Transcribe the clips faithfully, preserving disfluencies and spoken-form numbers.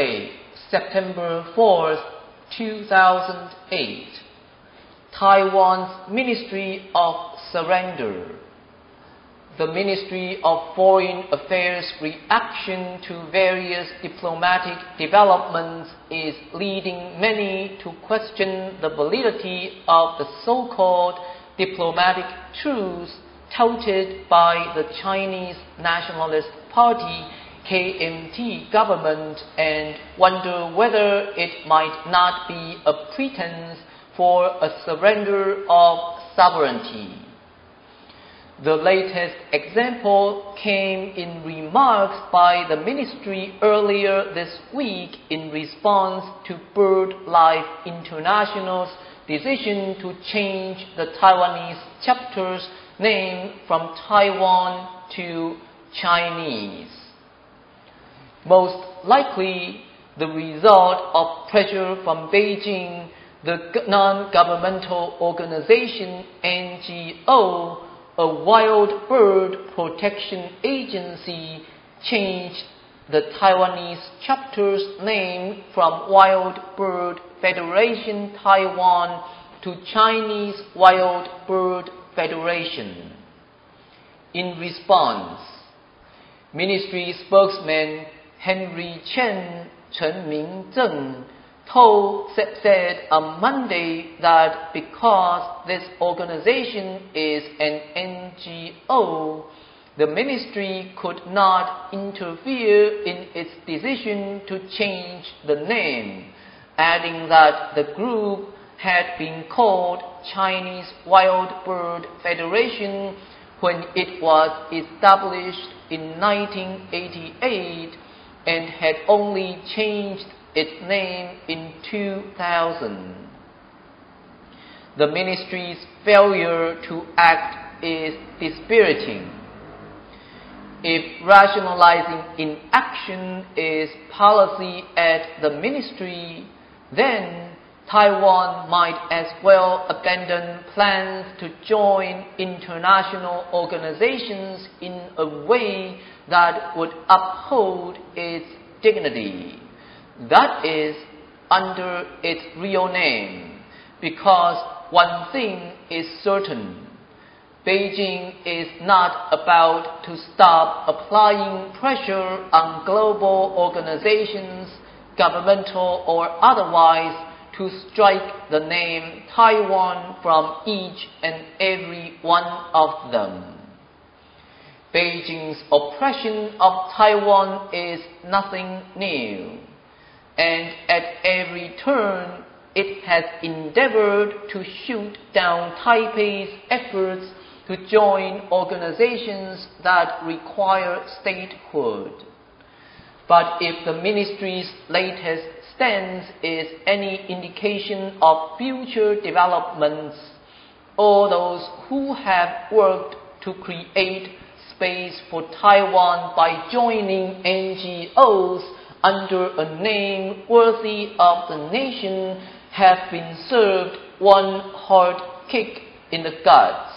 Monday, September fourth, two thousand eight, Taiwan's Ministry of Surrender. The Ministry of Foreign Affairs' reaction to various diplomatic developments is leading many to question the validity of the so-called diplomatic truce touted by the Chinese Nationalist Party K M T government and wonder whether it might not be a pretense for a surrender of sovereignty. The latest example came in remarks by the ministry earlier this week in response to BirdLife International's decision to change the Taiwanese chapter's name from Taiwan to Chinese. Most likely the result of pressure from Beijing, the non-governmental organization N G O, a wild bird protection agency, changed the Taiwanese chapter's name from Wild Bird Federation Taiwan to Chinese Wild Bird Federation. In response, ministry spokesman Henry Chen Chen Mingzheng told, said on Monday that because this organization is an N G O, the ministry could not interfere in its decision to change the name, adding that the group had been called Chinese Wild Bird Federation when it was established in nineteen eighty-eight and had only changed its name in two thousand. The ministry's failure to act is dispiriting. If rationalizing inaction is policy at the ministry, then Taiwan might as well abandon plans to join international organizations in a way that would uphold its dignity. That is, under its real name, because one thing is certain: Beijing is not about to stop applying pressure on global organizations, governmental or otherwise, to strike the name Taiwan from each and every one of them. Beijing's oppression of Taiwan is nothing new, and at every turn it has endeavored to shoot down Taipei's efforts to join organizations that require statehood. But if the ministry's latest stance is any indication of future developments, all those who have worked to create space for Taiwan by joining N G Os under a name worthy of the nation have been served one hard kick in the guts.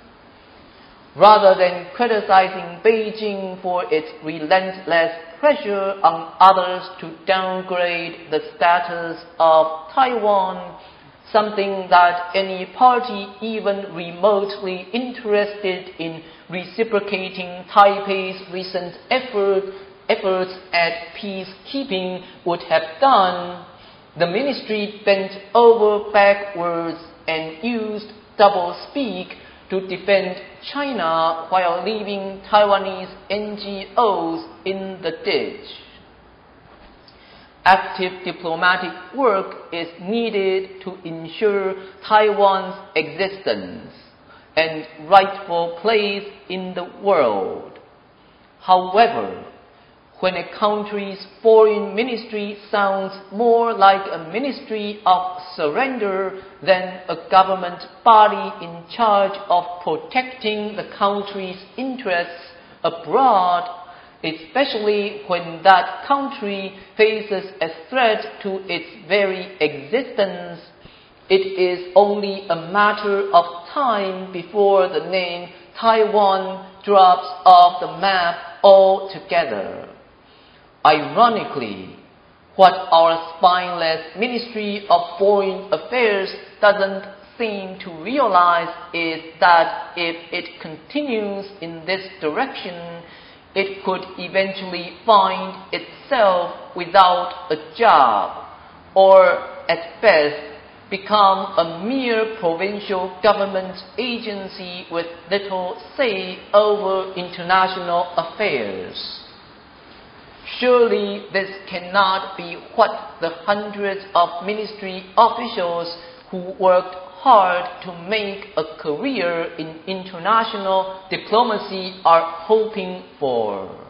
Rather than criticizing Beijing for its relentless pressure on others to downgrade the status of Taiwan, something that any party even remotely interested in reciprocating Taipei's recent effort, efforts at peacekeeping would have done, the ministry bent over backwards and used doublespeak to defend China while leaving Taiwanese N G Os in the ditch. Active diplomatic work is needed to ensure Taiwan's existence and rightful place in the world. However, when a country's foreign ministry sounds more like a ministry of surrender than a government body in charge of protecting the country's interests abroad, especially when that country faces a threat to its very existence, it is only a matter of time before the name Taiwan drops off the map altogether. Ironically, What our spineless Ministry of Foreign Affairs doesn't seem to realize is that if it continues in this direction, it could eventually find itself without a job, or at best become a mere provincial government agency with little say over international affairs. Surely this cannot be what the hundreds of ministry officials who worked hard to make a career in international diplomacy are hoping for.